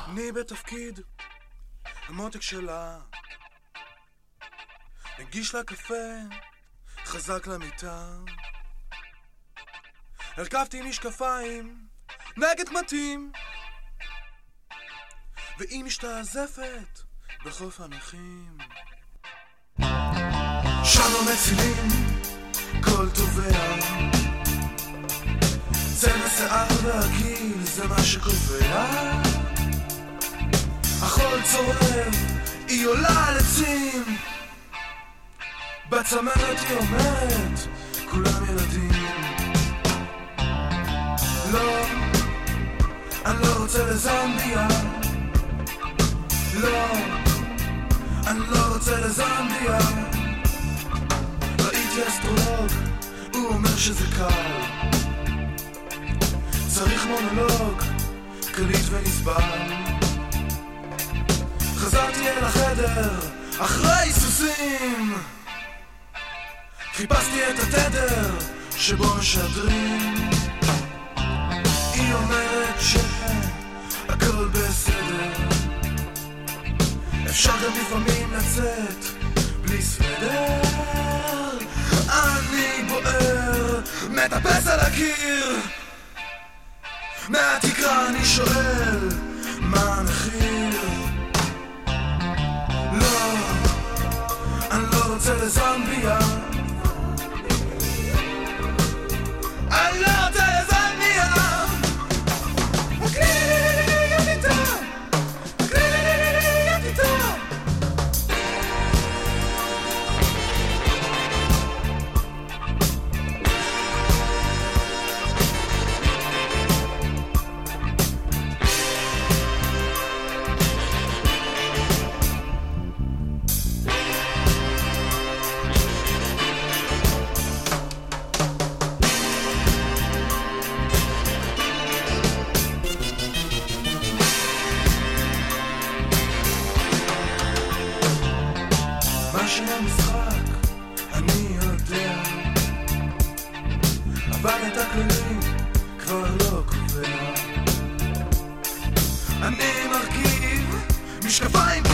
אני בתפקיד המותק שלה, מגיש לה קפה חזק למיטה, הרכבתי משקפיים נגד קמטים, והיא משתעזפת בחוף הנכים. שם המצילים כל טובע, צבע שיער והגיל זה מה שקובע. החול צורב, היא עולה על עצים, בצמרת היא אומרת כולם ילדים. לא, אני לא רוצה לזמביה, לא, אני לא רוצה לזמביה. ראיתי אסטרולוג, הוא אומר שזה קל, צריך מונולוג קליט ונסבל. חזרתי אל החדר אחרי סוסים, חיפשתי את התדר שבו משדרים. היא אומרת שהכל בסדר, אפשר גם לפעמים לצאת בלי סוודר. אני בוער, מטפס על הקיר, מהתקרה אני שואל מה המחיר. לא, אני לא רוצה לזמביה, אני לא רוצה לזמביה. המשחק אני יודע, אבל את הכללים כבר לא קובע. אני מרכיב משקפיים